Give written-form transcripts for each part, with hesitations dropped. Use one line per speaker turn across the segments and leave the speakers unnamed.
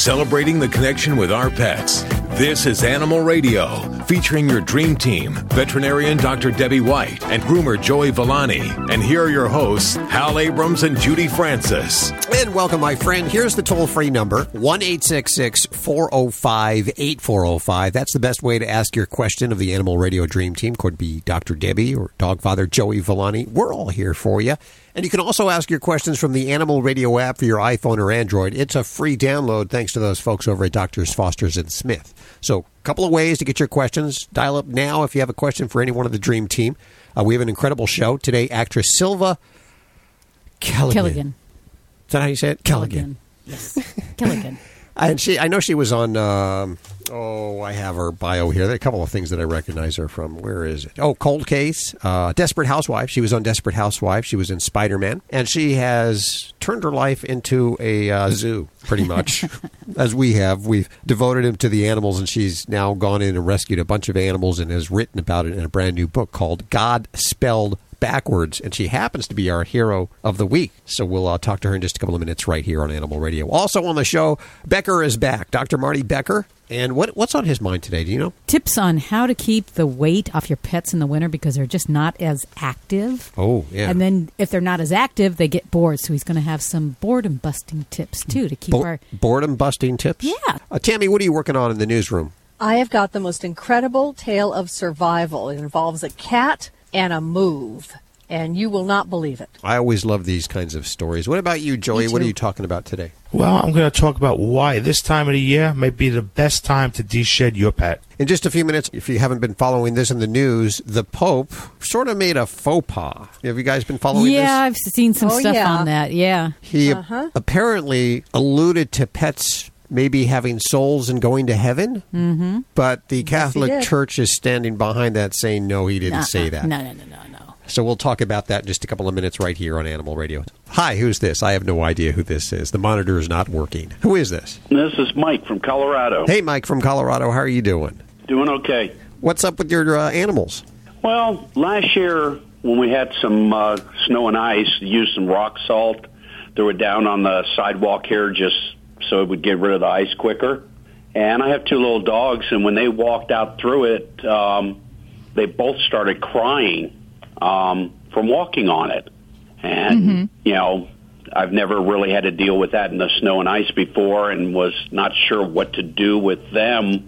celebrating the connection with our pets. This is Animal Radio, featuring your dream team, veterinarian Dr. Debbie White and groomer Joey Villani. And here are your hosts, Hal Abrams and Judy Francis.
And welcome, my friend. Here's the toll-free number, 1-866-405-8405. That's the best way to ask your question of the Animal Radio Dream Team. Could be Dr. Debbie or Dog Father Joey Villani. We're all here for you. And you can also ask your questions from the Animal Radio app for your iPhone or Android. It's a free download thanks to those folks over at Drs. Foster's and Smith. So a couple of ways to get your questions. Dial up now if you have a question for any one of the Dream Team. We have an incredible show. Today, actress Silva Kelligan. Is that how you say it? Kelligan.
Yes, Kelligan.
And I know she was on, I have her bio here. There are a couple of things that I recognize her from. Where is it? Oh, Cold Case, Desperate Housewives. She was on Desperate Housewives. She was in Spider-Man. And she has turned her life into a zoo, pretty much, as we have. We've devoted him to the animals, and she's now gone in and rescued a bunch of animals and has written about it in a brand new book called God Spelled Backwards, and she happens to be our hero of the week. So we'll talk to her in just a couple of minutes right here on Animal Radio. Also on the show, Becker is back. Dr. Marty Becker. And what's on his mind today? Do you know?
Tips on how to keep the weight off your pets in the winter because they're just not as active.
Oh, yeah.
And then if they're not as active, they get bored. So he's going to have some boredom-busting tips, too, to keep our...
Boredom-busting tips?
Yeah.
Tammy, what are you working on in the newsroom?
I have got the most incredible tale of survival. It involves a cat and a move, and you will not believe it.
I always love these kinds of stories. What about you, Joey? What are you talking about today?
Well, I'm going to talk about why this time of the year may be the best time to de-shed your pet.
In just a few minutes, if you haven't been following this in the news, the Pope sort of made a faux pas. Have you guys been following this?
Yeah, I've seen some stuff on that, yeah.
He apparently alluded to pets maybe having souls and going to heaven, but the Catholic Church is standing behind that saying, no, he didn't say that.
No.
So we'll talk about that in just a couple of minutes right here on Animal Radio. Hi, who's this? I have no idea who this is. The monitor is not working. Who is this?
This is Mike from Colorado.
Hey, Mike from Colorado. How are you doing?
Doing okay.
What's up with your animals?
Well, last year when we had some snow and ice, used some rock salt, threw it down on the sidewalk here just so it would get rid of the ice quicker. And I have two little dogs, and when they walked out through it, they both started crying from walking on it. And, I've never really had to deal with that in the snow and ice before and was not sure what to do with them.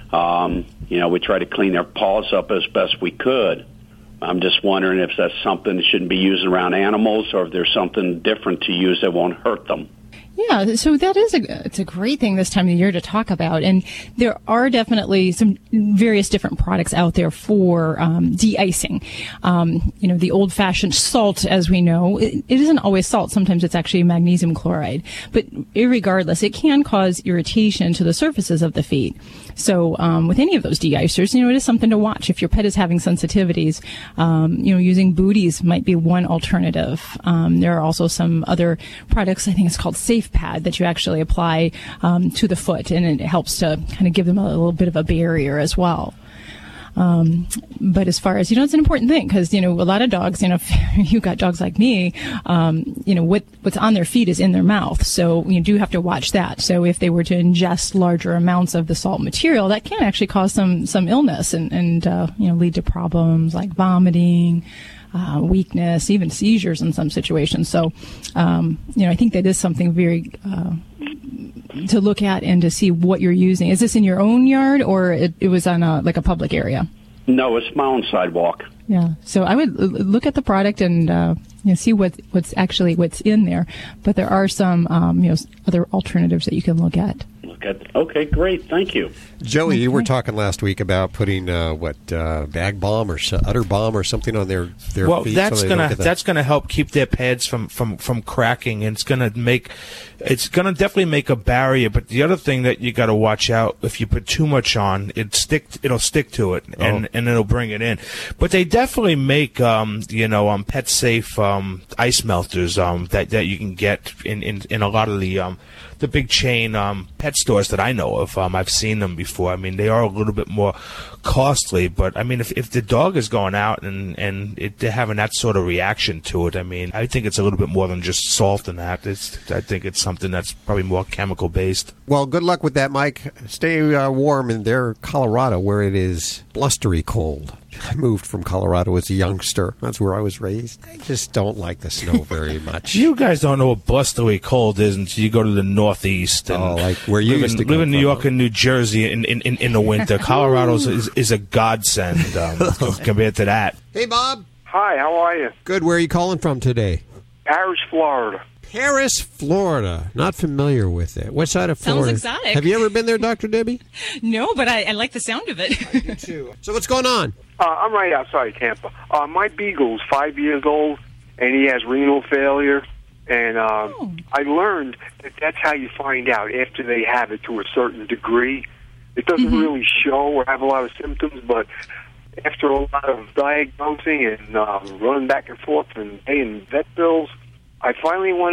We tried to clean their paws up as best we could. I'm just wondering if that's something that shouldn't be used around animals or if there's something different to use that won't hurt them.
Yeah, so that is it's a great thing this time of the year to talk about. And there are definitely some various different products out there for de-icing. The old-fashioned salt, as we know, it isn't always salt. Sometimes it's actually magnesium chloride. But irregardless, it can cause irritation to the surfaces of the feet. So with any of those de-icers, it is something to watch. If your pet is having sensitivities, using booties might be one alternative. There are also some other products, I think it's called Safe Pad, that you actually apply to the foot, and it helps to kind of give them a little bit of a barrier as well. But as far as, it's an important thing because, a lot of dogs, if you've got dogs like me, what's on their feet is in their mouth. So you do have to watch that. So if they were to ingest larger amounts of the salt material, that can actually cause some illness and lead to problems like vomiting, weakness, even seizures in some situations. So, I think that is something very to look at and to see what you're using. Is this in your own yard or it was on a public area?
No, it's my own sidewalk.
Yeah. So I would look at the product and see what's in there. But there are some other alternatives that you can look at.
Okay, great. Thank you.
Joey, you were talking last week about putting bag balm or udder balm or something on their feet.
Well, that's gonna help keep their pads from cracking, and it's gonna definitely make a barrier. But the other thing that you got to watch out, if you put too much on, it'll stick to it and it'll bring it in. But they definitely make pet safe ice melters that you can get in a lot of the big chain pet stores that that I know of. I've seen them before. I mean, they are a little bit more costly, but I mean, if the dog is going out and they're having that sort of reaction to it, I mean, I think it's a little bit more than just salt and that. I think it's something that's probably more chemical based.
Well, good luck with that, Mike. Stay warm in there, Colorado, where it is blustery cold. I moved from Colorado as a youngster. That's where I was raised. I just don't like the snow very much.
You guys don't know what blustery cold is until you go to the Northeast. And
like where you used to
live in New York and New Jersey in the winter. Colorado is a godsend compared to that.
Hey, Bob.
Hi, how are you?
Good. Where are you calling from today?
Paris, Florida.
Paris, Florida. Not familiar with it. What side of Florida?
Sounds exotic.
Have you ever been there, Dr. Debbie?
No, but I like the sound of it.
I do too. So what's going on?
I'm right outside Tampa. My Beagle's 5 years old, and he has renal failure. And I learned that that's how you find out after they have it to a certain degree. It doesn't really show or have a lot of symptoms, but after a lot of diagnosing and running back and forth and paying vet bills, I finally went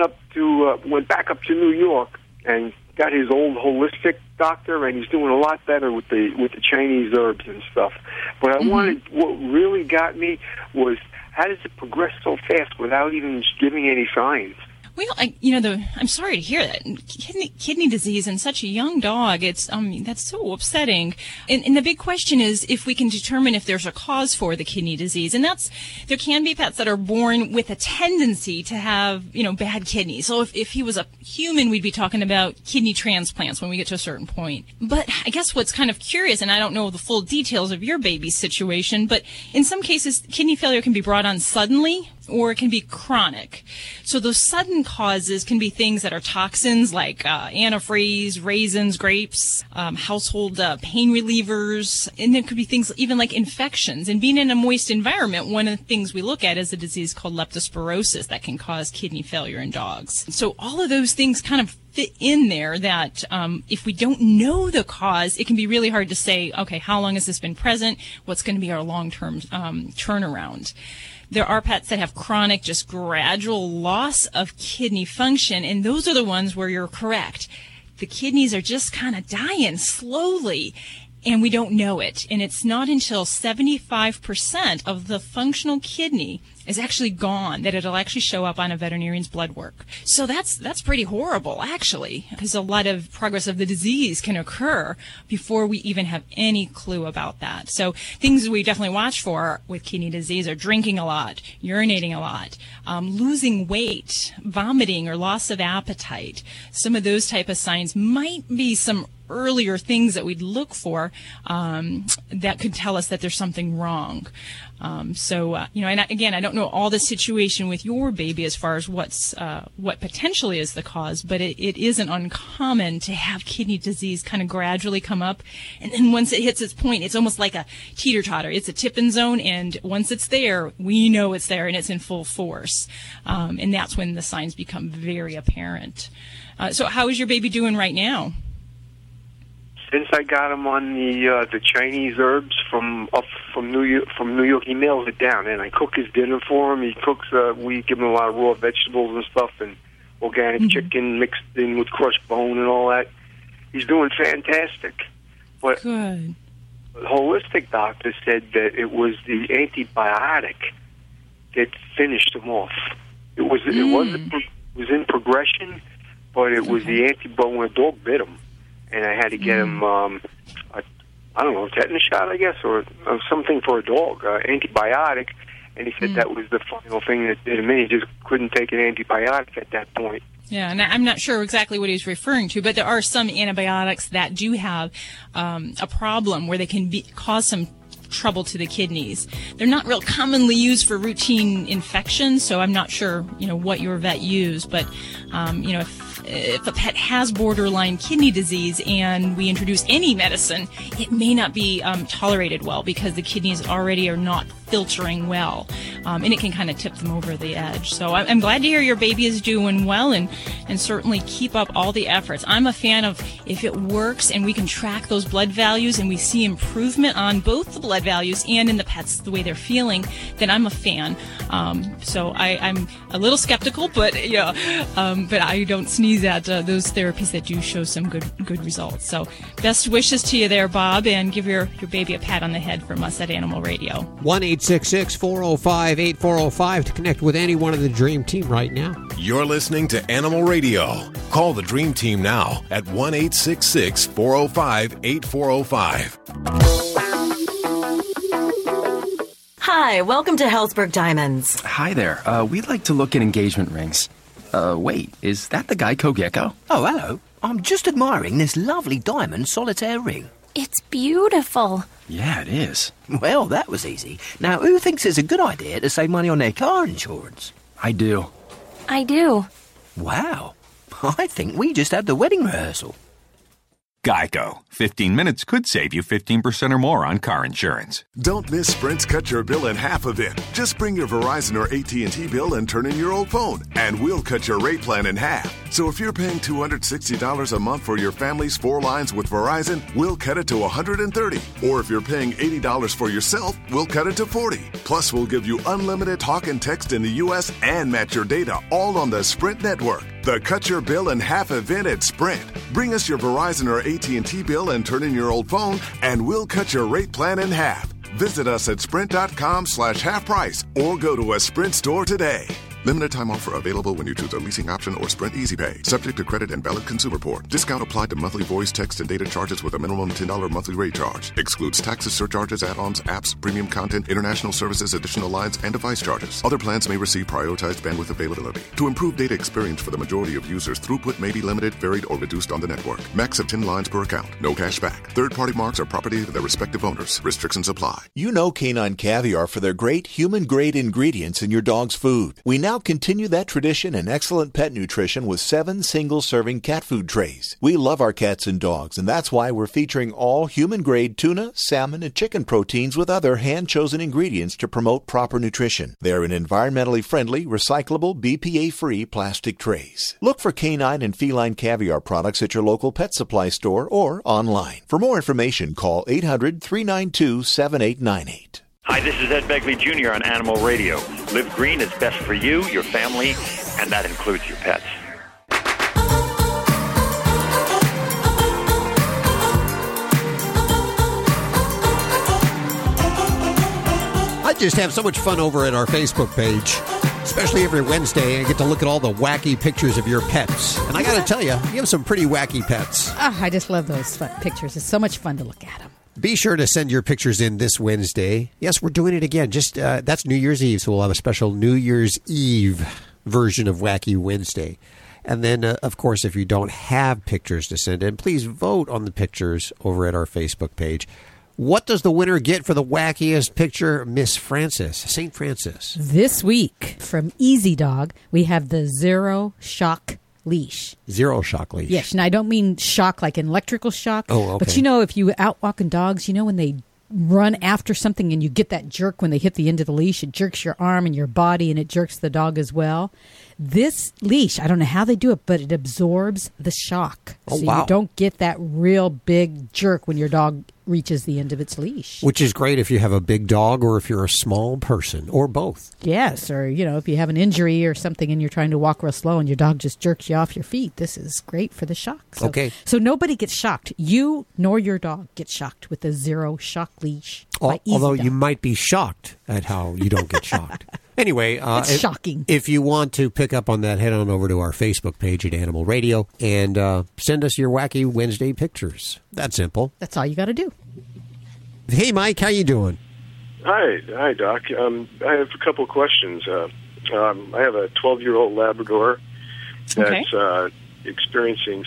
back up to New York and got his old holistic doctor, and he's doing a lot better with the Chinese herbs and stuff. But I wanted, what really got me was, how does it progress so fast without even giving any signs?
Well, I'm sorry to hear that. Kidney disease in such a young dog, that's so upsetting. And the big question is if we can determine if there's a cause for the kidney disease. And there can be pets that are born with a tendency to have, bad kidneys. So if he was a human, we'd be talking about kidney transplants when we get to a certain point. But I guess what's kind of curious, and I don't know the full details of your baby's situation, but in some cases, kidney failure can be brought on suddenly, or it can be chronic. So those sudden causes can be things that are toxins like antifreeze, raisins, grapes, household pain relievers, and there could be things even like infections. And being in a moist environment, one of the things we look at is a disease called leptospirosis that can cause kidney failure in dogs. So all of those things kind of fit in there that if we don't know the cause, it can be really hard to say, okay, how long has this been present? What's going to be our long-term turnaround? There are pets that have chronic, just gradual loss of kidney function, and those are the ones where you're correct. The kidneys are just kind of dying slowly, and we don't know it. And it's not until 75% of the functional kidney is actually gone that it'll actually show up on a veterinarian's blood work. So that's pretty horrible, actually, because a lot of progress of the disease can occur before we even have any clue about that. So things we definitely watch for with kidney disease are drinking a lot, urinating a lot, losing weight, vomiting or loss of appetite. Some of those type of signs might be some earlier things that we'd look for that could tell us that there's something wrong. And again, I don't know all the situation with your baby as far as what potentially is the cause, but it isn't uncommon to have kidney disease kind of gradually come up. And then once it hits its point, it's almost like a teeter-totter. It's a tipping zone, and once it's there, we know it's there and it's in full force. And that's when the signs become very apparent. So how is your baby doing right now?
Since I got him on the Chinese herbs from New York, he nails it down. And I cook his dinner for him. He cooks. We give him a lot of raw vegetables and stuff, and organic chicken mixed in with crushed bone and all that. He's doing fantastic. But
good.
The holistic doctor said that it was the antibiotic that finished him off. It was in progression, but it was the antibiotic when a dog bit him. And I had to get him, a tetanus shot, I guess, or something for a dog, antibiotic. And he said that was the final thing that did him in. He just couldn't take an antibiotic at that point.
Yeah, and I'm not sure exactly what he's referring to, but there are some antibiotics that do have a problem where they can cause some trouble to the kidneys. They're not real commonly used for routine infections, so I'm not sure, what your vet used, but, if a pet has borderline kidney disease and we introduce any medicine, it may not be tolerated well because the kidneys already are not filtering well, and it can kind of tip them over the edge. So I'm glad to hear your baby is doing well, and certainly keep up all the efforts. I'm a fan of if it works and we can track those blood values and we see improvement on both the blood values and in the pets the way they're feeling, then I'm a fan. So I'm a little skeptical, but but I don't sneeze at those therapies that do show some good results. So best wishes to you there, Bob, and give your baby a pat on the head from us at Animal Radio.
1-866-405-8405 to connect with any one of the Dream Team right now.
You're listening to Animal Radio. Call the Dream Team now at 1-866-405-8405.
Hi, welcome to Hellsberg Diamonds.
Hi there. We'd like to look at engagement rings. Wait, is that the Geico Gecko?
Oh, hello. I'm just admiring this lovely diamond solitaire ring.
It's beautiful.
Yeah, it is.
Well, that was easy. Now, who thinks it's a good idea to save money on their car insurance?
I do.
I do.
Wow. I think we just had the wedding rehearsal.
Geico. 15 minutes could save you 15% or more on car insurance.
Don't miss Sprint's Cut Your Bill in Half event. Just bring your Verizon or AT&T bill and turn in your old phone, and we'll cut your rate plan in half. So if you're paying $260 a month for your family's 4 lines with Verizon, we'll cut it to $130. Or if you're paying $80 for yourself, we'll cut it to $40. Plus, we'll give you unlimited talk and text in the U.S. and match your data all on the Sprint network. The Cut Your Bill in Half event at Sprint. Bring us your Verizon or AT&T bill and turn in your old phone, and we'll cut your rate plan in half. Visit us at sprint.com/half price or go to a Sprint store today. Limited time offer available when you choose a leasing option or Sprint Easy Pay. Subject to credit and valid consumer report. Discount applied to monthly voice, text, and data charges with a minimum $10 monthly rate charge. Excludes taxes, surcharges, add-ons, apps, premium content, international services, additional lines, and device charges. Other plans may receive prioritized bandwidth availability. To improve data experience for the majority of users, throughput may be limited, varied, or reduced on the network. Max of 10 lines per account. No cash back. Third-party marks are property of their respective owners. Restrictions apply.
You know Canine Caviar for their great human-grade ingredients in your dog's food. We now continue that tradition and excellent pet nutrition with 7 single-serving cat food trays. We love our cats and dogs, and that's why we're featuring all human-grade tuna, salmon, and chicken proteins with other hand-chosen ingredients to promote proper nutrition. They're in environmentally friendly, recyclable, BPA-free plastic trays. Look for canine and feline caviar products at your local pet supply store or online. For more information, call 800-392-7898.
Hi, this is Ed Begley Jr. on Animal Radio. Live green is best for you, your family, and that includes your pets.
I just have so much fun over at our Facebook page, especially every Wednesday. I get to look at all the wacky pictures of your pets. And I got to tell you, you have some pretty wacky pets.
Oh, I just love those pictures. It's so much fun to look at them.
Be sure to send your pictures in this Wednesday. Yes, we're doing it again. Just that's New Year's Eve, so we'll have a special New Year's Eve version of Wacky Wednesday. And then, of course, if you don't have pictures to send in, please vote on the pictures over at our Facebook page. What does the winner get for the wackiest picture, Miss Francis, St. Francis?
This week, from Easy Dog, we have the Zero Shock leash.
Zero shock leash.
Yes, and I don't mean shock like an electrical shock.
Oh, okay.
But if you out walking dogs, when they run after something and you get that jerk when they hit the end of the leash, it jerks your arm and your body and it jerks the dog as well. This leash, I don't know how they do it, but it absorbs the shock.
Oh,
so
wow.
you don't get that real big jerk when your dog reaches the end of its leash.
Which is great if you have a big dog or if you're a small person, or both.
Yes, or, if you have an injury or something and you're trying to walk real slow and your dog just jerks you off your feet, this is great for the shock. So,
okay.
So nobody gets shocked. You nor your dog get shocked with the Zero Shock leash.
Although you might be shocked at how you don't get shocked. Anyway,
it's shocking.
If you want to pick up on that, head on over to our Facebook page at Animal Radio and send us your Wacky Wednesday pictures. That's simple.
That's all you got to do.
Hey, Mike, how you doing?
Hi, Doc. I have a couple questions. I have a 12-year-old Labrador that's experiencing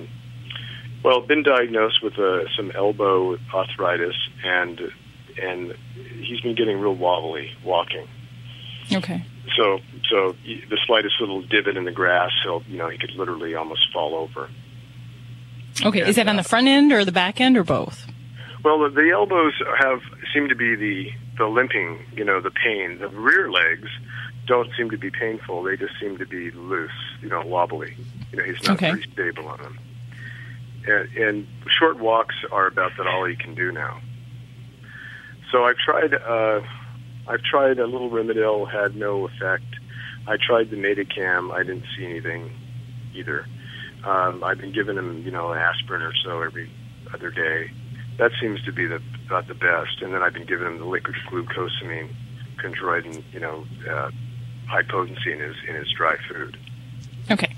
been diagnosed with some elbow arthritis, and he's been getting real wobbly walking.
Okay.
So the slightest little divot in the grass, he could literally almost fall over.
Okay, is that on the front end or the back end or both?
Well, the elbows seem to be the limping, the pain. The rear legs don't seem to be painful. They just seem to be loose, wobbly. He's not very stable on them. And short walks are about that all he can do now. So I've tried a little Rimadyl, had no effect. I tried the Metacam. I didn't see anything either. I've been giving him, an aspirin or so every other day. That seems to be about the best. And then I've been giving him the liquid glucosamine, chondroitin, high potency in his dry food.
Okay.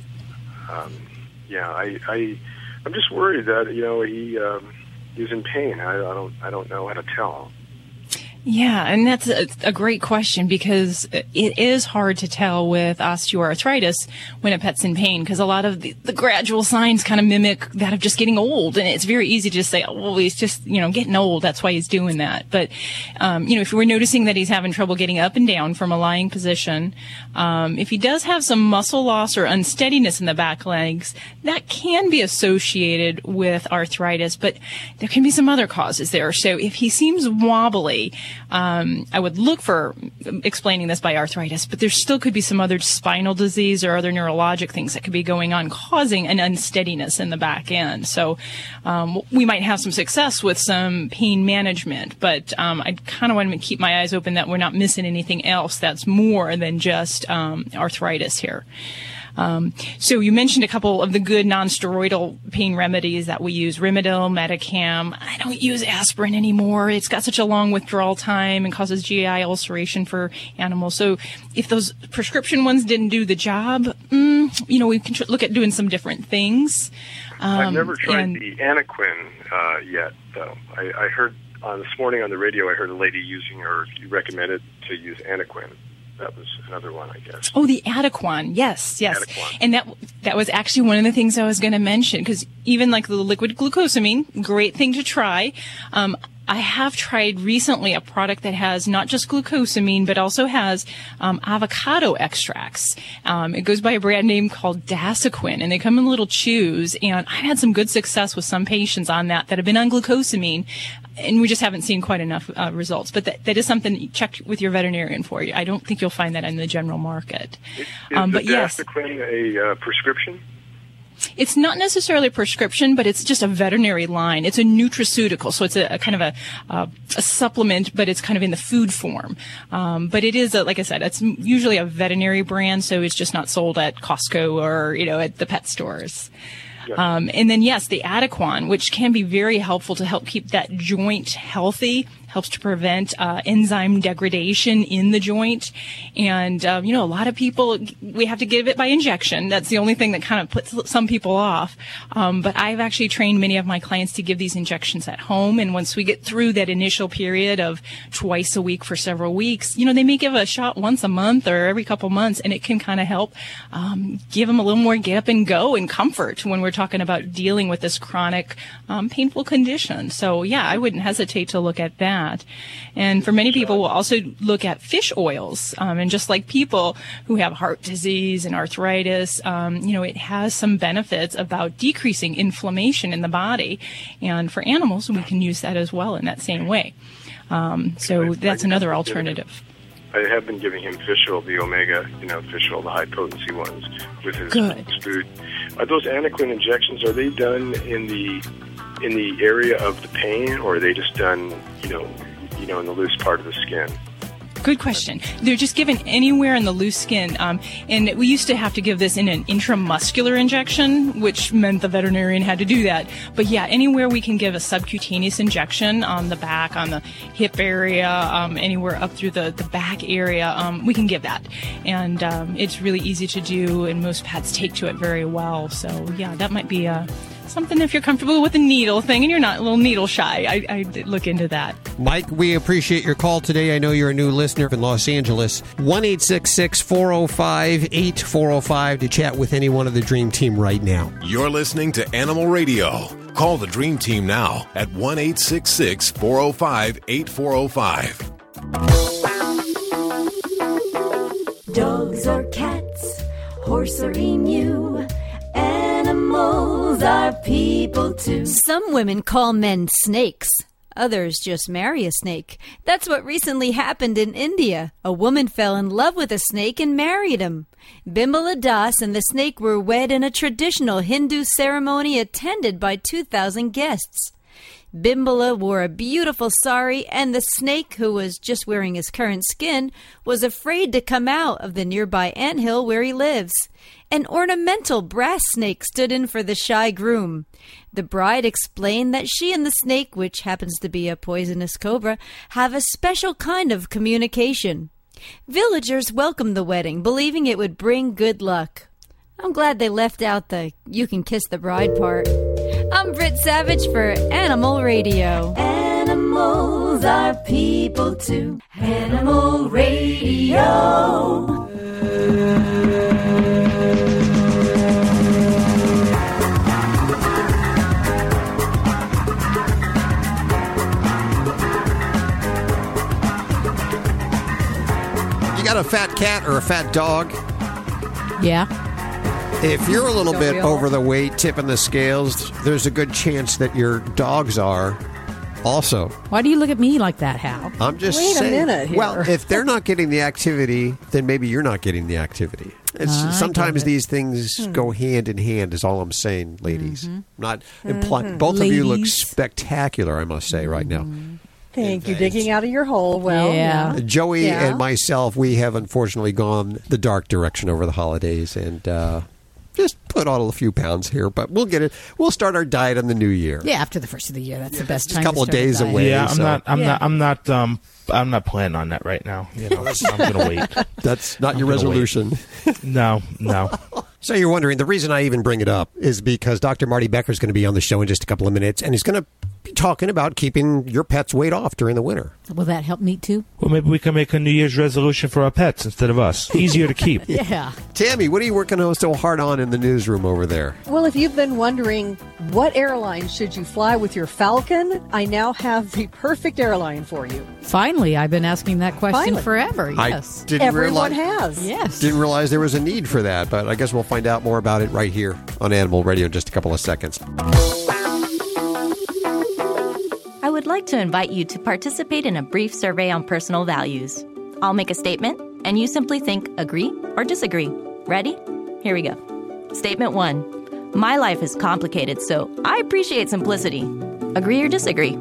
I'm just worried that he's in pain. I don't know how to tell.
Yeah, and that's a great question, because it is hard to tell with osteoarthritis when a pet's in pain, because a lot of the gradual signs kind of mimic that of just getting old, and it's very easy to just say, oh, well, he's just, getting old, that's why he's doing that. But, if we're noticing that he's having trouble getting up and down from a lying position, if he does have some muscle loss or unsteadiness in the back legs, that can be associated with arthritis, but there can be some other causes there. So if he seems wobbly, I would look for explaining this by arthritis, but there still could be some other spinal disease or other neurologic things that could be going on, causing an unsteadiness in the back end. So we might have some success with some pain management, but I kind of want to keep my eyes open that we're not missing anything else that's more than just arthritis here. So you mentioned a couple of the good non-steroidal pain remedies that we use, Rimadyl, Metacam. I don't use aspirin anymore. It's got such a long withdrawal time and causes GI ulceration for animals. So if those prescription ones didn't do the job, we can look at doing some different things.
I've never tried the Anaquin yet, though. I heard this morning on the radio, I heard a lady using, or you recommended to use Anaquin. That was another one, I guess.
Oh, the Adequan. Yes. Adequan. And that was actually one of the things I was going to mention, because even like the liquid glucosamine, great thing to try. I have tried recently a product that has not just glucosamine, but also has avocado extracts. It goes by a brand name called Dasequin, and they come in little chews. And I've had some good success with some patients on that have been on glucosamine, and we just haven't seen quite enough results. But that is something you check with your veterinarian for. I don't think you'll find that in the general market.
Is the Dasequin a prescription?
It's not necessarily a prescription, but it's just a veterinary line. It's a nutraceutical, so it's a kind of a supplement, but it's kind of in the food form. But it is, like I said, it's usually a veterinary brand, so it's just not sold at Costco or, at the pet stores. And then, yes, the Adequan, which can be very helpful to help keep that joint healthy, helps to prevent enzyme degradation in the joint. And, a lot of people, we have to give it by injection. That's the only thing that kind of puts some people off. But I've actually trained many of my clients to give these injections at home. And once we get through that initial period of twice a week for several weeks, they may give a shot once a month or every couple months, and it can kind of help give them a little more get up and go and comfort when we're talking about dealing with this chronic painful condition. So, yeah, I wouldn't hesitate to look at that. And for many people, we'll also look at fish oils. And just like people who have heart disease and arthritis, it has some benefits about decreasing inflammation in the body. And for animals, we can use that as well in that same way. So that's another alternative.
I have been giving him fish oil, the omega, fish oil, the high potency ones, with his food. Are those Anaquin injections, are they done in the area of the pain, or are they just done, in the loose part of the skin?
Good question. They're just given anywhere in the loose skin. And we used to have to give this in an intramuscular injection, which meant the veterinarian had to do that. But yeah, anywhere we can give a subcutaneous injection on the back, on the hip area, anywhere up through the back area, we can give that. And it's really easy to do, and most pets take to it very well. So yeah, that might be something if you're comfortable with the needle thing and you're not a little needle shy. I look into that.
Mike, we appreciate your call today. I know you're a new listener in Los Angeles. 1-866-405-8405 to chat with any one of the Dream Team right now.
You're listening to Animal Radio. Call the Dream Team now at 1-866-405-8405.
Dogs or cats, horse or emu, animals are people too.
Some women call men snakes. Others just marry a snake. That's what recently happened in India. A woman fell in love with a snake and married him. Bimbala Das and the snake were wed in a traditional Hindu ceremony attended by 2,000 guests. Bimbala wore a beautiful sari, and the snake, who was just wearing his current skin, was afraid to come out of the nearby anthill where he lives. An ornamental brass snake stood in for the shy groom. The bride explained that she and the snake, which happens to be a poisonous cobra, have a special kind of communication. Villagers welcomed the wedding, believing it would bring good luck. I'm glad they left out the "you can kiss the bride" part. I'm Britt Savage for Animal Radio.
Animals are people too. Animal Radio.
You got a fat cat or a fat dog?
Yeah.
If you're a little bit over the weight, tipping the scales, there's a good chance that your dogs are also.
Why do you look at me like that, Hal?
I'm just
Wait
saying.
a minute here.
Well, if they're not getting the activity, then maybe you're not getting the activity. Sometimes these things go hand in hand, is all I'm saying, ladies. Not implying. Both of you look spectacular, I must say, right now.
Thank you. Digging out of your hole. Well, yeah.
Joey and myself, we have unfortunately gone the dark direction over the holidays and just put on a few pounds here, but we'll get it. We'll start our diet in the new year.
Yeah, after the first of the year, that's the best time.
A couple of days
start a
away.
diet.
Yeah, I'm not planning on that right now. You know, I'm going to wait.
That's not your resolution.
No.
So you're wondering, the reason I even bring it up is because Dr. Marty Becker is going to be on the show in just a couple of minutes, and he's going to be talking about keeping your pet's weight off during the winter.
Will that help me too?
Well, maybe we can make a New Year's resolution for our pets instead of us. Easier to keep.
Yeah.
Tammy, what are you working on so hard on in the newsroom over there?
Well, if you've been wondering what airline should you fly with your Falcon, I now have the perfect airline for you.
Finally, I've been asking that question forever. Yes.
Everyone has.
Yes.
Didn't realize there was a need for that, but I guess we'll find out more about it right here on Animal Radio in just a couple of seconds.
I would like to invite you to participate in a brief survey on personal values. I'll make a statement, and you simply think agree or disagree. Ready? Here we go. Statement 1. My life is complicated, so I appreciate simplicity. Agree or disagree?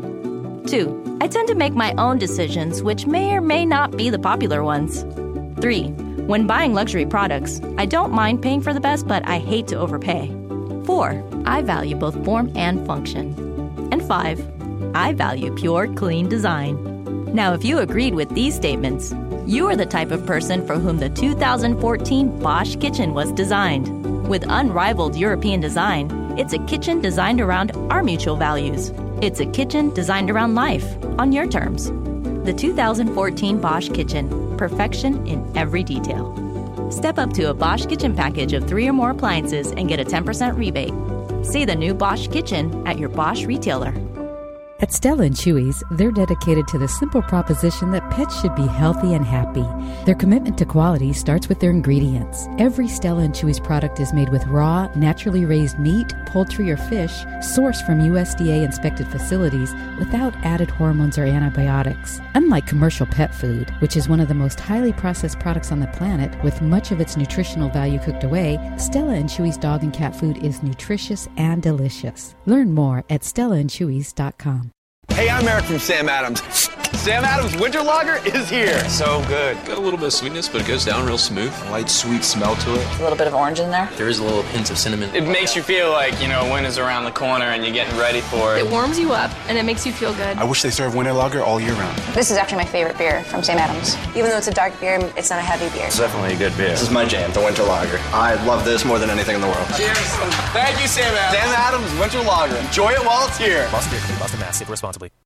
2. I tend to make my own decisions, which may or may not be the popular ones. 3. When buying luxury products, I don't mind paying for the best, but I hate to overpay. 4. I value both form and function. And 5. I value pure, clean design. Now, if you agreed with these statements, you are the type of person for whom the 2014 Bosch kitchen was designed. With unrivaled European design, it's a kitchen designed around our mutual values. It's a kitchen designed around life, on your terms. The 2014 Bosch kitchen, perfection in every detail. Step up to a Bosch kitchen package of 3 or more appliances and get a 10% rebate. See the new Bosch kitchen at your Bosch retailer.
At Stella & Chewy's, they're dedicated to the simple proposition that pets should be healthy and happy. Their commitment to quality starts with their ingredients. Every Stella & Chewy's product is made with raw, naturally raised meat, poultry, or fish sourced from USDA-inspected facilities without added hormones or antibiotics. Unlike commercial pet food, which is one of the most highly processed products on the planet with much of its nutritional value cooked away, Stella & Chewy's dog and cat food is nutritious and delicious. Learn more at stellaandchewy's.com.
Hey, I'm Eric from Sam Adams. Sam Adams Winter Lager is here.
So good. Got a little bit of sweetness, but it goes down real smooth. A light, sweet smell to it.
A little bit of orange in there.
There is a little hint of cinnamon.
It makes you feel like, winter's around the corner and you're getting ready for it.
It warms you up, and it makes you feel good.
I wish they served Winter Lager all year round.
This is actually my favorite beer from Sam Adams. Even though it's a dark beer, it's not a heavy beer.
It's definitely a good beer. This is my jam, the Winter Lager. I love this more than anything in the world. Cheers. Thank you, Sam Adams. Sam Adams Winter Lager. Enjoy it while it's here.
Boston Beer Company, Boston, Mass. Sip responsibly.